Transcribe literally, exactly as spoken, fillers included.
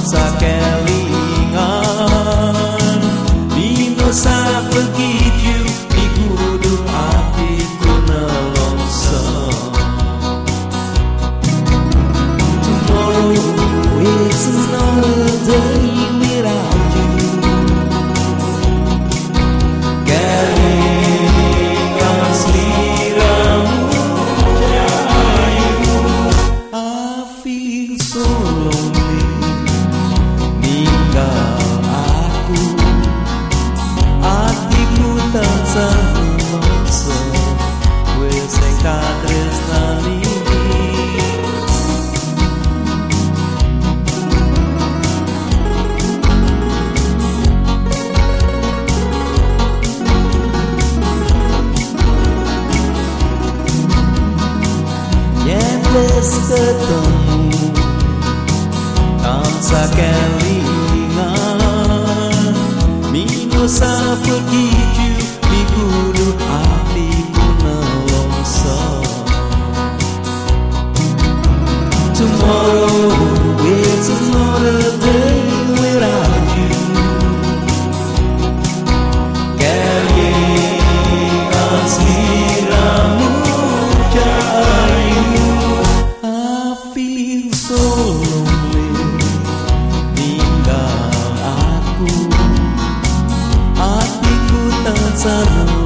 sakelingan dino sabegitu di kudu hatiku nelongso. Tomorrow is another day without you. Kelingan sliramu jayu, I feel so lonely. Ninggal aku, hatiku tansah rumangsa, kowe sing katresnani. Yen wis ketemu tansah kelingan mino sabegitu di kudu hatiku nelongso. Tomorrow is another day without you. Kelingan sliramu jayu, I feel so lonely. Ninggal aku, hatiku tansah